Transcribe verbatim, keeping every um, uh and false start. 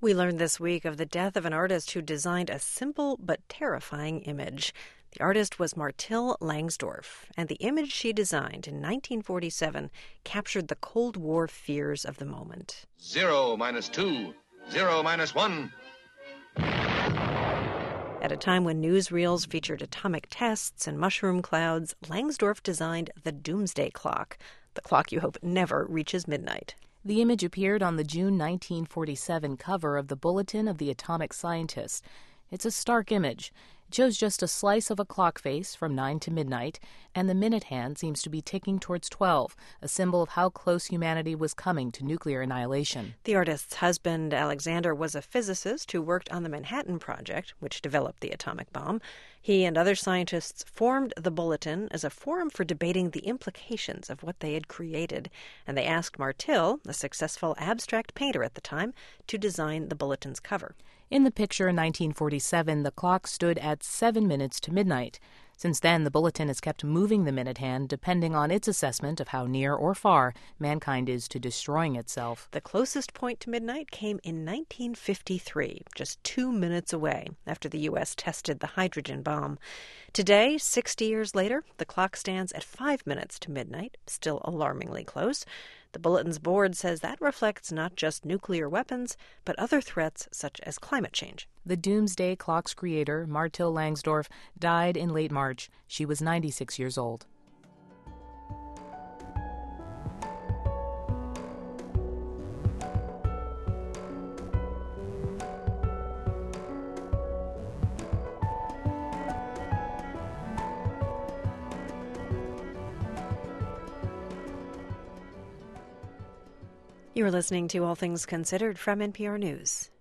We learned this week of the death of an artist who designed a simple but terrifying image. The artist was Martil Langsdorff, and the image she designed in nineteen forty-seven captured the Cold War fears of the moment. Zero minus two, zero minus one. At a time when newsreels featured atomic tests and mushroom clouds, Langsdorff designed the Doomsday Clock, the clock you hope never reaches midnight. The image appeared on the June nineteen forty-seven cover of the Bulletin of the Atomic Scientists. It's a stark image. It shows just a slice of a clock face from nine to midnight, and the minute hand seems to be ticking towards twelve, a symbol of how close humanity was coming to nuclear annihilation. The artist's husband, Alexander, was a physicist who worked on the Manhattan Project, which developed the atomic bomb. He and other scientists formed the Bulletin as a forum for debating the implications of what they had created, and they asked Martil, a successful abstract painter at the time, to design the Bulletin's cover. In the picture in nineteen forty-seven, the clock stood at seven minutes to midnight. Since then, the Bulletin has kept moving the minute hand depending on its assessment of how near or far mankind is to destroying itself. The closest point to midnight came in nineteen fifty-three, just two minutes away, after the U S tested the hydrogen bomb. Today, sixty years later, the clock stands at five minutes to midnight, still alarmingly close. The Bulletin's board says that reflects not just nuclear weapons, but other threats such as climate change. The Doomsday Clock's creator, Martil Langsdorff, died in late March. She was ninety-six years old. You are listening to All Things Considered from N P R News.